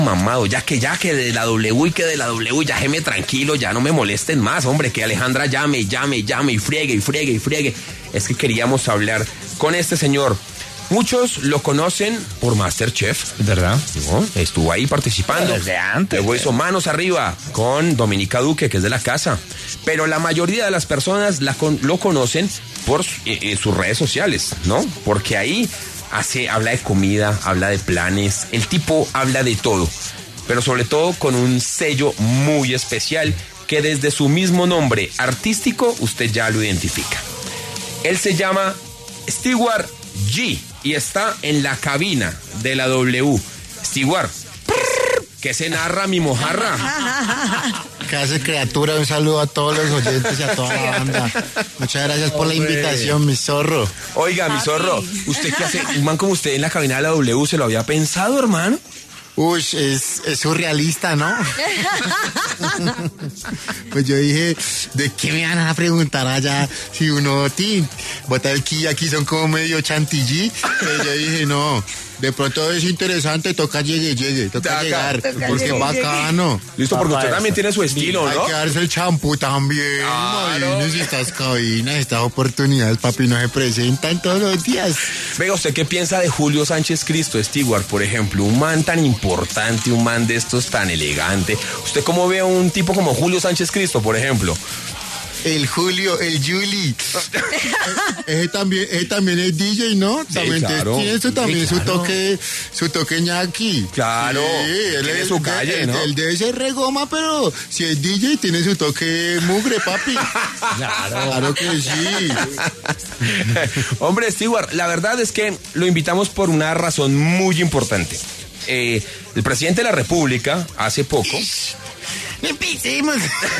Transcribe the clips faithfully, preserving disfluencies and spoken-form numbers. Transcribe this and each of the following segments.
mamado, ya que ya que de la W y que de la W, ya déjeme tranquilo, ya no me molesten más, hombre, que Alejandra llame y llame y llame y friegue y friegue y friegue. Es que queríamos hablar con este señor. Muchos lo conocen por MasterChef, ¿verdad? ¿No? Estuvo ahí participando. Desde antes. Luego hizo Manos Arriba con Dominica Duque, que es de la casa. Pero la mayoría de las personas la con, lo conocen por eh, sus redes sociales, ¿no? Porque ahí hace, habla de comida, habla de planes. El tipo habla de todo. Pero sobre todo con un sello muy especial que desde su mismo nombre artístico usted ya lo identifica. Él se llama Stewart G y está en la cabina de la W. Stewart, ¿qué se narra, mi mojarra? ¿Qué hace, criatura? Un saludo a todos los oyentes y a toda la banda. Muchas gracias por la invitación, mi zorro. Oiga, mi zorro, ¿usted qué hace? Un man como usted en la cabina de la W, ¿se lo había pensado, hermano? Uy, es, es surrealista, ¿no? Pues yo dije, ¿de qué me van a preguntar allá? Si uno, tin, bota el ki, aquí son como medio chantilly. Pues yo dije, no, de pronto es interesante, toca llegue, llegue, toca Acá, llegar, toca porque llegue, es bacano. Listo, porque usted también tiene su estilo, Hay ¿no? que darse el champú también. Claro. Imagínese estas cabinas, estas oportunidades, papi, no se presentan todos los días. Venga, ¿usted qué piensa de Julio Sánchez Cristo, Stewart, por ejemplo? Un man tan importante, un man de estos tan elegante. ¿Usted cómo ve a un tipo como Julio Sánchez Cristo, por ejemplo? El Julio, el Juli. Ese también, ese también es D J, ¿no? Sí, También claro. tiene eso, también Sí, su claro. toque, su toque ñaki. Claro. él Tiene es- su calle, él- ¿no? Él debe ser regoma, pero si es D J tiene su toque mugre, papi. Claro. Claro que sí. Hombre, Stewart, la verdad es que lo invitamos por una razón muy importante. Eh, el presidente de la República, hace poco... Empecemos.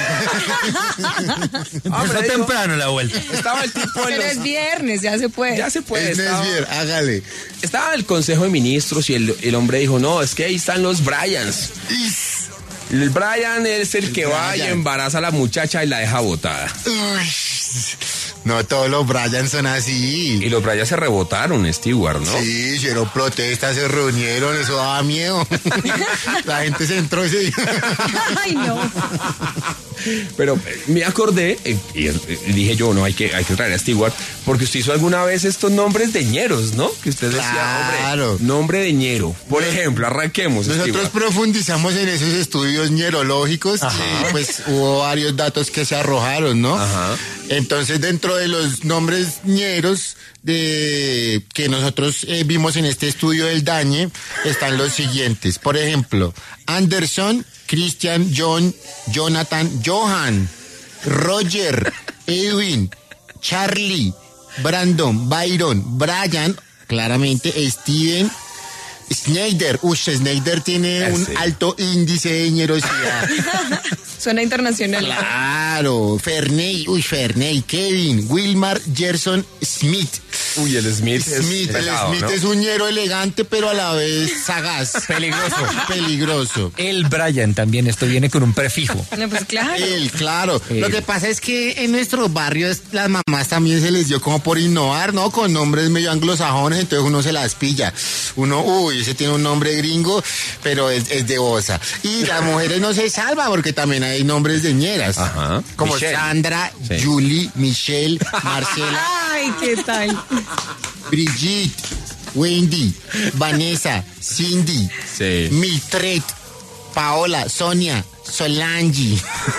Empezó digo, temprano la vuelta. Estaba el tipo en Pero los... es viernes, ya se puede. Ya se puede. Es Estaba, Nesbier, hágale. estaba el Consejo de Ministros y el, el hombre dijo, no, es que ahí están los Bryans. El Brian es el, El que va y Brian. embaraza a la muchacha y la deja botada. Uy, no todos los Brian son así. Y los Bryans se rebotaron, Stewart, ¿no? Sí, hicieron protestas, se reunieron, eso daba miedo. La gente se entró y se... Ay, no. Pero eh, me acordé eh, y, eh, dije yo, no, hay que, hay que traer a Stewart, porque usted hizo alguna vez estos nombres de ñeros, ¿no? Que usted decía, Claro. hombre, nombre de ñero. Por ejemplo, arranquemos, Nosotros Stewart. profundizamos en esos estudios ñerológicos y pues hubo varios datos que se arrojaron, ¿no? Ajá. Entonces, dentro de los nombres ñeros de que nosotros eh, vimos en este estudio del Dañe, están los siguientes. Por ejemplo, Anderson, Christian, John, Jonathan, Johan, Roger, Edwin, Charlie, Brandon, Byron, Brian, claramente Steven, Schneider. Uy, Schneider tiene un Ese. alto índice de ñerosidad. Suena internacional. Claro, Ferney, uy, Ferney, Kevin, Wilmar, Gerson, Smith. Uy, el Smith es Smith, pesado, el Smith ¿no? es un ñero elegante, pero a la vez sagaz. Peligroso. Peligroso. El Brian también, esto viene con un prefijo. No, pues claro. Él, claro. Él. Lo que pasa es que en nuestros barrios las mamás también se les dio como por innovar, ¿no? Con nombres medio anglosajones, entonces uno se las pilla. Uno, uy, ese tiene un nombre gringo, pero es, es de osa. Y las mujeres no se salvan porque también hay nombres de ñeras. Ajá. Como Michelle. Sandra, Sí. Julie, Michelle, Marcela, Ay, ¿qué tal? Brigitte, Wendy, Vanessa, Cindy, Sí. Mildred, Paola, Sonia, Solange,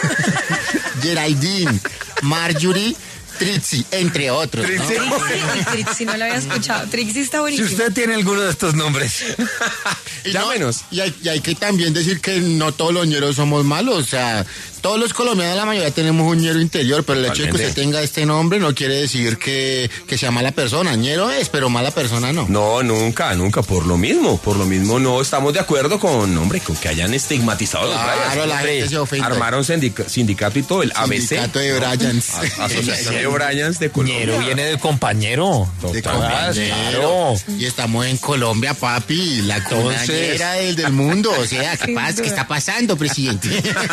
Geraldine, Marjorie, Trixie, entre otros, ¿no? Trixie. Trixie, Trixie, no lo había escuchado. Trixie está Si buenísimo. usted tiene alguno de estos nombres, Y no- Llámenos. y, hay, y hay que también decir que no todos los ñeros somos malos, o sea, todos los colombianos, la mayoría tenemos un ñero interior, pero el hecho de que Totalmente. usted tenga este nombre no quiere decir que, que sea mala persona. Ñero es, pero mala persona no. No, nunca, nunca, por lo mismo, por lo mismo no estamos de acuerdo con, hombre, con que hayan estigmatizado a los Claro, Bryans. la Hombre, gente se ofende. Armaron sindica- sindicato y todo, el A B C. Sindicato de Bryans. A- Asociación de Bryans de Colombia. ñero viene de compañero. De Total, compañero. claro. Y estamos en Colombia, papi, la Entonces- cunañera del, del mundo. O sea, ¿qué Sin pasa? ¿Qué duda. está pasando, presidente?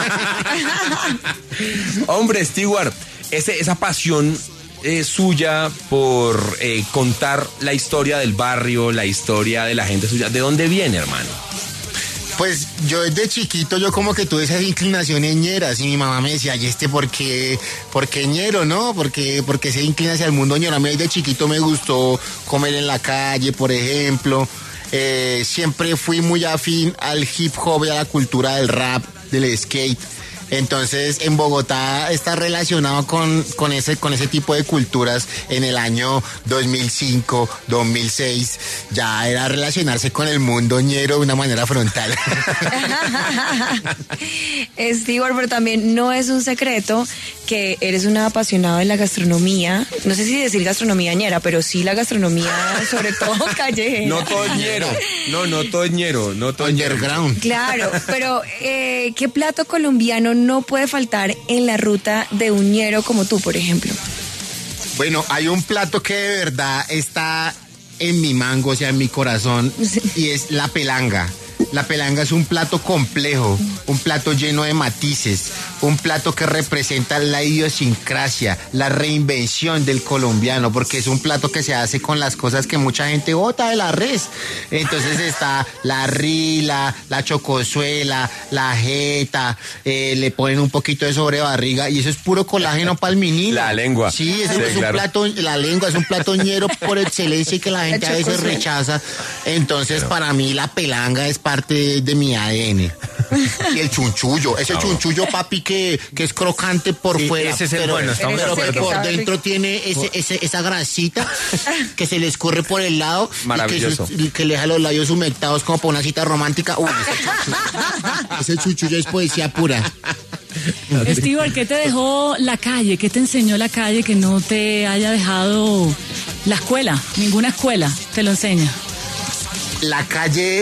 Hombre, Stewart, ese, esa pasión eh, suya por eh, contar la historia del barrio, la historia de la gente suya, ¿de dónde viene, hermano? Pues yo desde chiquito, yo como que tuve esas inclinaciones ñeras y mi mamá me decía, ¿y este por qué, por qué ñero, no? Porque, porque se inclina hacia el mundo ñero. A mí desde chiquito me gustó comer en la calle, por ejemplo. Eh, siempre fui muy afín al hip hop y a la cultura del rap, del skate. Entonces, en Bogotá está relacionado con, con, ese, con ese tipo de culturas en el año dos mil cinco, dos mil seis. Ya era relacionarse con el mundo ñero de una manera frontal. Stewart, pero también no es un secreto que eres un apasionado de la gastronomía. No sé si decir gastronomía ñera, pero sí la gastronomía, sobre todo callejera. No todo es ñero. No, no todo es ñero. No todo es ñero. Underground. Claro, pero eh, ¿qué plato colombiano no puede faltar en la ruta de un ñero como tú, por ejemplo? Bueno, hay un plato que de verdad está en mi mango, o sea, en mi corazón, Sí. y es la pelanga. La pelanga es un plato complejo, un plato lleno de matices, un plato que representa la idiosincrasia, la reinvención del colombiano, porque es un plato que se hace con las cosas que mucha gente bota de la res. Entonces está la rila, la chocosuela, la jeta, eh, le ponen un poquito de sobrebarriga y eso es puro colágeno palminilo. La lengua. Sí, es, Sí, es un claro. plato, la lengua es un plato ñero por excelencia y que la gente a veces chocosuela. rechaza. Entonces, para mí la pelanga es parte de, de mi A D N. Y el chunchullo, ese chunchullo, papi, que, que es crocante por Sí, fuera, ese es el pero, bueno, estamos pero de que acuerdo. por dentro tiene ese, ese, esa grasita que se le escurre por el lado Maravilloso. y que, sus- que le deja los labios humectados como para una cita romántica. Uy, ese chunchullo, ese chunchullo es poesía pura. Stewart, ¿qué te dejó la calle? ¿Qué te enseñó la calle que no te haya dejado la escuela? Ninguna escuela te lo enseña. La calle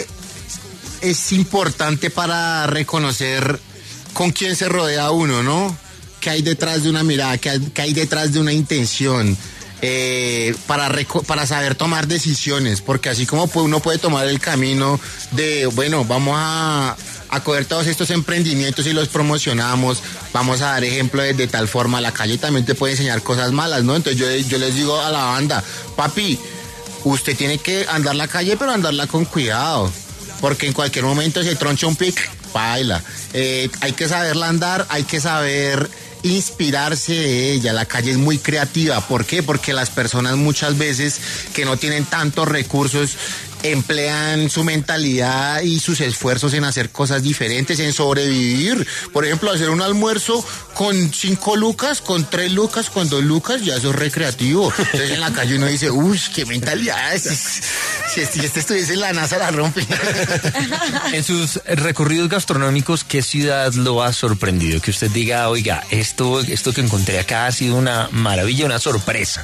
es importante para reconocer con quién se rodea uno, ¿no? ¿Qué hay detrás de una mirada? ¿Qué hay, qué hay detrás de una intención? Eh, para, reco- para saber tomar decisiones, porque así como pu- uno puede tomar el camino de, bueno, vamos a, a coger todos estos emprendimientos y los promocionamos, vamos a dar ejemplo de, de tal forma, la calle también te puede enseñar cosas malas, ¿no? Entonces yo, yo les digo a la banda, papi, usted tiene que andar la calle, pero andarla con cuidado, porque en cualquier momento se troncha un pic, baila. Eh, hay que saberla andar, hay que saber inspirarse de ella. La calle es muy creativa. ¿Por qué? Porque las personas muchas veces que no tienen tantos recursos emplean su mentalidad y sus esfuerzos en hacer cosas diferentes, en sobrevivir. Por ejemplo, hacer un almuerzo con cinco lucas, con tres lucas, con dos lucas, ya eso es recreativo. Entonces en la calle uno dice, uy, qué mentalidad es. Si este, si este estuviese en la NASA la rompe. En sus recorridos gastronómicos, ¿qué ciudad lo ha sorprendido? Que usted diga, oiga, esto, esto que encontré acá ha sido una maravilla, una sorpresa.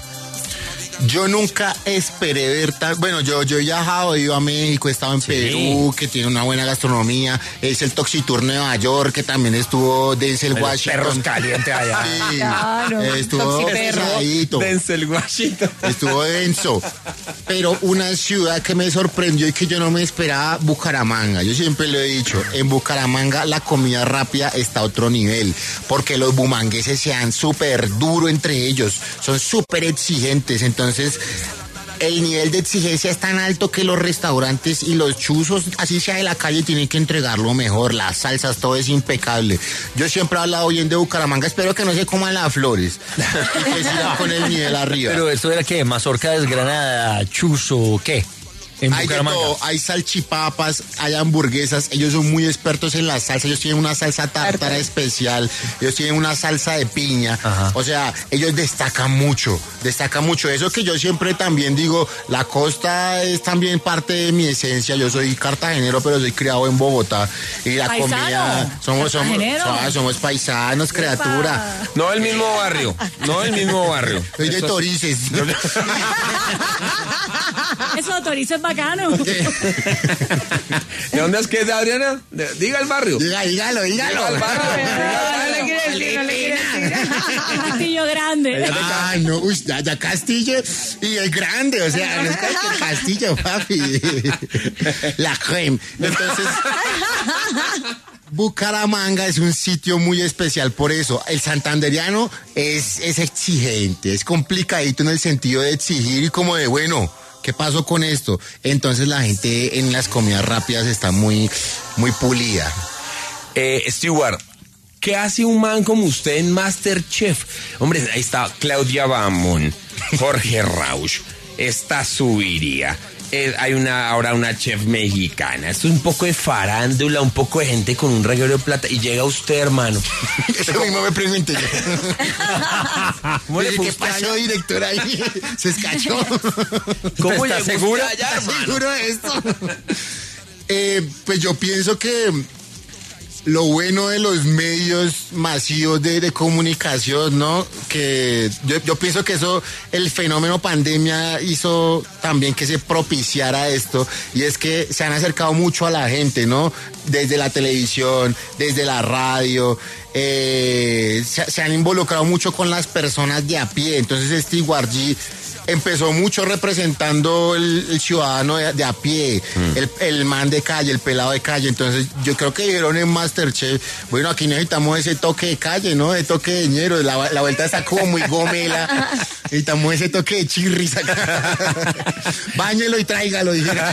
Yo nunca esperé ver tan... Bueno, yo, yo he viajado, he ido a México, he estado en Sí. Perú, que tiene una buena gastronomía. Es el Toxitour Nueva York, que también estuvo Denzel Los Washington. perros calientes allá. Sí, Claro. estuvo Toxiperro. pesadito, Denzel Washington. estuvo denso. Pero una ciudad que me sorprendió y que yo no me esperaba, Bucaramanga. Yo siempre lo he dicho, en Bucaramanga la comida rápida está a otro nivel, porque los bumangueses se dan súper duro entre ellos, son súper exigentes, entonces el nivel de exigencia es tan alto que los restaurantes y los chuzos, así sea de la calle, tienen que entregarlo mejor, las salsas, todo es impecable. Yo siempre he hablado bien de Bucaramanga, espero que no se coman las flores y que sigan con el nivel arriba. Pero esto era qué, mazorca desgranada, chuzo, ¿qué? En Hay de Bucaramanga. todo, hay salchipapas, hay hamburguesas, ellos son muy expertos en la salsa, ellos tienen una salsa tártara especial, ellos tienen una salsa de piña, Ajá. o sea, ellos destacan mucho, destacan mucho, eso que yo siempre también digo, la costa es también parte de mi esencia, yo soy cartagenero, pero soy criado en Bogotá, y la Paisano, comida, somos, somos, cartagenero. somos, somos paisanos, criatura, No el mismo barrio. No el mismo barrio. soy de Eso- Torices. Eso, Torizo es bacano. ¿De dónde es que es, Adriana? De- Diga el barrio. Diga, dígalo, dígalo. Diga el barrio. No le quiere decir, no le quiere decir. Castillo Grande. Ah, no, uy, ya, ya Castillo y el grande, o sea, no es cualquier Castillo, papi. La creme. Entonces, Bucaramanga es un sitio muy especial por eso. El santanderiano es, es exigente, es complicadito en el sentido de exigir y como de, bueno, ¿Qué pasó con esto? Entonces la gente en las comidas rápidas está muy, muy pulida. Eh, Stewart, ¿qué hace un man como usted en MasterChef? Hombre, ahí está Claudia Bamón, Jorge Rauch, está Subiría. Eh, hay una ahora una chef mexicana. Esto es un poco de farándula, un poco de gente con un reguero de plata. Y llega usted, hermano. Eso mismo me pregunté yo. ¿Cómo le fue ¿Qué usted pasó, allá? director, ahí? Se escachó. ¿Cómo ¿Está llegó segura? usted allá, ¿Estás hermano? seguro de esto? Eh, pues yo pienso que lo bueno de los medios masivos de, de comunicación, ¿no? Que yo, yo pienso que eso, el fenómeno pandemia hizo también que se propiciara esto, y es que se han acercado mucho a la gente, ¿no? Desde la televisión, desde la radio, eh, se, se han involucrado mucho con las personas de a pie. Entonces Stewart G empezó mucho representando el, el ciudadano de, de a pie, mm. el, el man de calle, el pelado de calle. Entonces yo creo que dijeron en MasterChef, bueno, aquí necesitamos ese toque de calle, ¿no? De toque de ñero, la, la vuelta está como muy gomela, necesitamos ese toque de chirris acá. Báñelo y tráigalo, dijeron.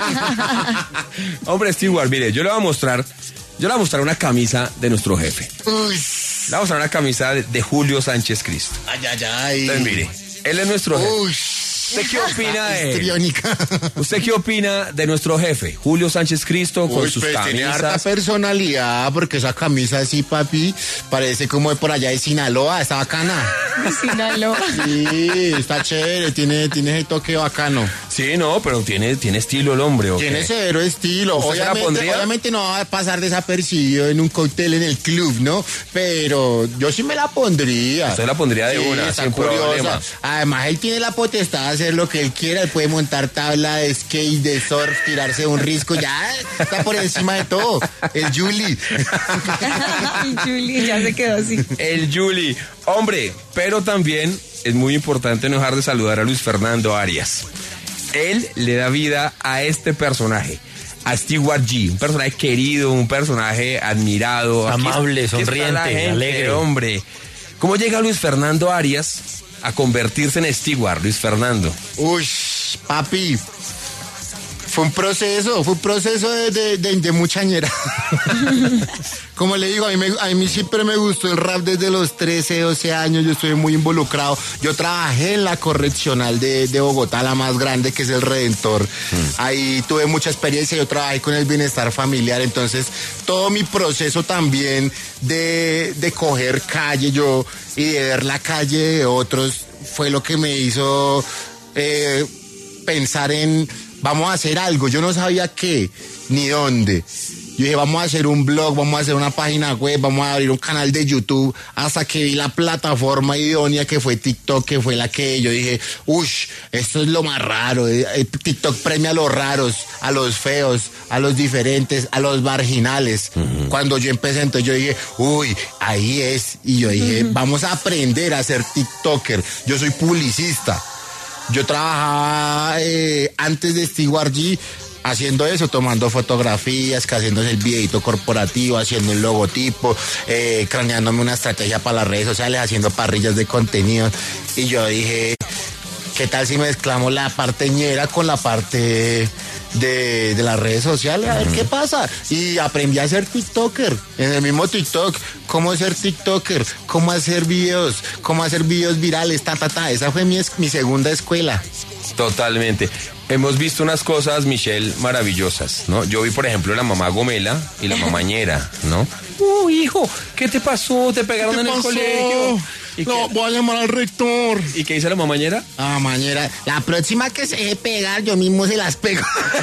Hombre, Stewart, mire, yo le voy a mostrar, yo le voy a mostrar una camisa de nuestro jefe. Uy. Le voy a mostrar una camisa de, de Julio Sánchez Cristo. Ay, ay, ay. Entonces, mire, él es nuestro jefe. Uy. ¿Usted qué opina de él? Histriónica. ¿Usted qué opina de nuestro jefe, Julio Sánchez Cristo, con Uy, sus pues tiene harta camisas? personalidad, porque esa camisa así, papi, parece como de por allá de Sinaloa, está bacana. Sinaloa. Sí, está chévere, tiene, tiene ese toque bacano. Sí, no, pero tiene, tiene estilo el hombre, ¿o Tiene qué? cero estilo. ¿Usted se la Obviamente, pondría? obviamente no va a pasar desapercibido en un cóctel en el club, ¿no? Pero yo sí me la pondría. Usted la pondría de Sí, una, está sin curiosa. problema. Además, él tiene la potestad de hacer lo que él quiera. Él puede montar tabla de skate, de surf, tirarse un risco. Ya está por encima de todo. El Julie. Ay, Julie, ya se quedó así. El Juli. Hombre, pero también es muy importante no dejar de saludar a Luis Fernando Arias. Él le da vida a este personaje, a Stewart G, un personaje querido, un personaje admirado. Aquí- Amable, aquí está sonriente, la gente, alegre. Hombre, ¿cómo llega Luis Fernando Arias a convertirse en Stewart, Luis Fernando? Uy, papi. Fue un proceso, fue un proceso de, de, de, de muchañera. Como le digo, a mí, me, a mí siempre me gustó el rap desde los trece, doce años, yo estoy muy involucrado. Yo trabajé en la correccional de, de Bogotá, la más grande, que es el Redentor. Mm. Ahí tuve mucha experiencia, yo trabajé con el bienestar familiar, entonces todo mi proceso también de, de coger calle yo y de ver la calle de otros fue lo que me hizo eh, pensar en... Vamos a hacer algo, yo no sabía qué, ni dónde. Yo dije, vamos a hacer un blog, vamos a hacer una página web, vamos a abrir un canal de YouTube, hasta que vi la plataforma idónea que fue TikTok, que fue la que yo dije, uff, esto es lo más raro. TikTok premia a los raros, a los feos, a los diferentes, a los marginales. Uh-huh. Cuando yo empecé, entonces yo dije, uy, ahí es. Y yo dije, uh-huh. vamos a aprender a ser TikToker. Yo soy publicista. Yo trabajaba eh, antes de Stewart G haciendo eso, tomando fotografías, que haciéndose el videito corporativo, haciendo el logotipo, eh, craneándome una estrategia para las redes sociales, haciendo parrillas de contenido. Y yo dije, ¿qué tal si mezclamos la parte ñera con la parte de, de las redes sociales? A ver qué pasa. Y aprendí a ser TikToker. En el mismo TikTok, cómo ser TikToker, cómo hacer videos, cómo hacer videos virales, ta, ta, ta. Esa fue mi, mi segunda escuela. Totalmente. Hemos visto unas cosas, Michelle, maravillosas, ¿no? Yo vi, por ejemplo, la mamá Gomela y la mamá ñera, ¿no? Uy, hijo, ¿qué te pasó? ¿Te pegaron ¿Qué en pasó? el colegio? ¿Y No, qué? voy a llamar al rector. ¿Y qué dice la mamá ñera? Ah, mañera. La próxima que se deje pegar, yo mismo se las pego.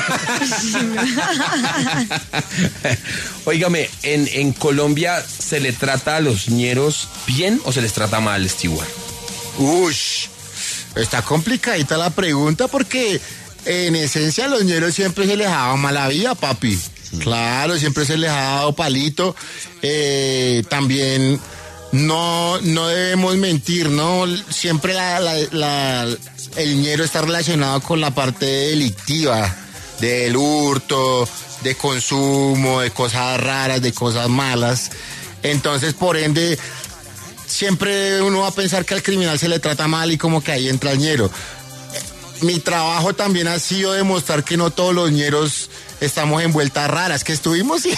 Óigame, ¿en, ¿en Colombia se le trata a los ñeros bien o se les trata mal, Stewart? Ush, está complicadita la pregunta porque en esencia a los ñeros siempre se les ha dado mala vida, papi. Claro, siempre se les ha dado palito. Eh, también no, no debemos mentir, ¿no? Siempre la, la, la, el ñero está relacionado con la parte delictiva, del hurto, de consumo, de cosas raras, de cosas malas. Entonces, por ende, siempre uno va a pensar que al criminal se le trata mal y como que ahí entra el ñero. mi trabajo también ha sido demostrar que no todos los ñeros estamos en vueltas raras, que estuvimos, sí.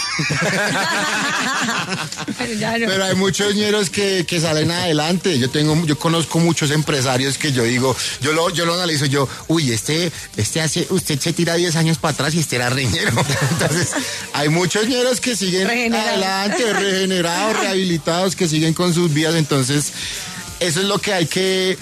Pero, ya no. Pero hay muchos ñeros que, que salen adelante. Yo tengo, yo conozco muchos empresarios que yo digo, yo lo, yo lo analizo, yo, uy, este, este hace, usted se tira diez años para atrás y este era reñero. Entonces, hay muchos ñeros que siguen Regenerados. adelante, regenerados, rehabilitados, que siguen con sus vidas. Entonces, eso es lo que hay que,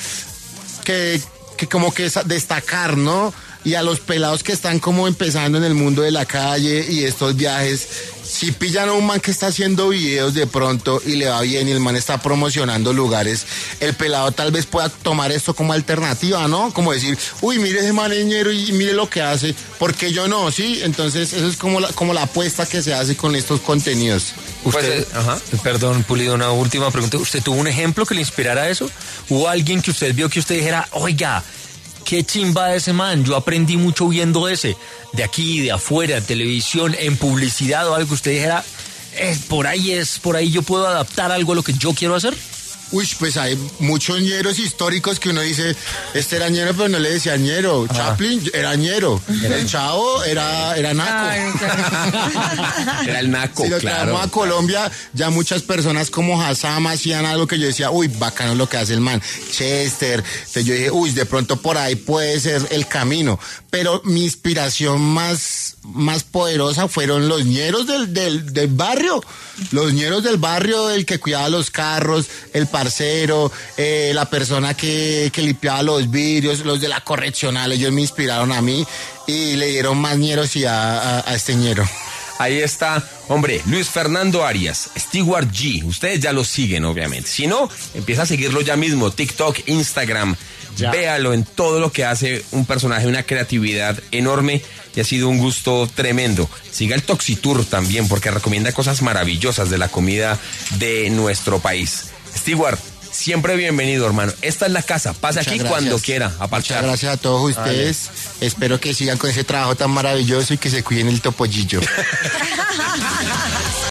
que, que como que destacar, ¿no? Y a los pelados que están como empezando en el mundo de la calle y estos viajes, si pillan a un man que está haciendo videos de pronto y le va bien y el man está promocionando lugares, el pelado tal vez pueda tomar esto como alternativa, ¿no? Como decir, uy, mire ese maneñero y mire lo que hace, ¿por qué yo no? ¿Sí? Entonces eso es como la, como la apuesta que se hace con estos contenidos. Usted, Pues, ajá. perdón, Pulido, una última pregunta. ¿Usted tuvo un ejemplo que le inspirara a eso? ¿Hubo alguien que usted vio que usted dijera, oiga, qué chimba ese man, yo aprendí mucho viendo ese, de aquí, de afuera, televisión, en publicidad o algo que usted dijera, es por ahí es, por ahí yo puedo adaptar algo a lo que yo quiero hacer? Uy, pues hay muchos ñeros históricos que uno dice, este era ñero, pero no le decía ñero. Ajá. Chaplin era ñero. El Chavo era, era naco. Claro, claro. Era el naco, Si lo claro. traemos a Colombia, ya muchas personas como Hassam hacían algo que yo decía, uy, bacano lo que hace el man. Chester. Entonces yo dije, uy, de pronto por ahí puede ser el camino. Pero mi inspiración más, más poderosa fueron los ñeros del, del, del barrio. Los ñeros del barrio, el que cuidaba los carros, el parcero, eh, la persona que, que limpiaba los vidrios, los de la correccional, ellos me inspiraron a mí y le dieron más ñeros y a, a, a este ñero. Ahí está, hombre, Luis Fernando Arias, Stewart G. Ustedes ya lo siguen, obviamente. Si no, empieza a seguirlo ya mismo. TikTok, Instagram. Ya. Véalo en todo lo que hace un personaje, una creatividad enorme. Y ha sido un gusto tremendo. Siga el Toxitour también, porque recomienda cosas maravillosas de la comida de nuestro país. Stewart, siempre bienvenido, hermano. Esta es la casa. Pase Muchas aquí gracias. cuando quiera a parchar. Muchas gracias a todos ustedes. Espero que sigan con ese trabajo tan maravilloso y que se cuiden el topollillo.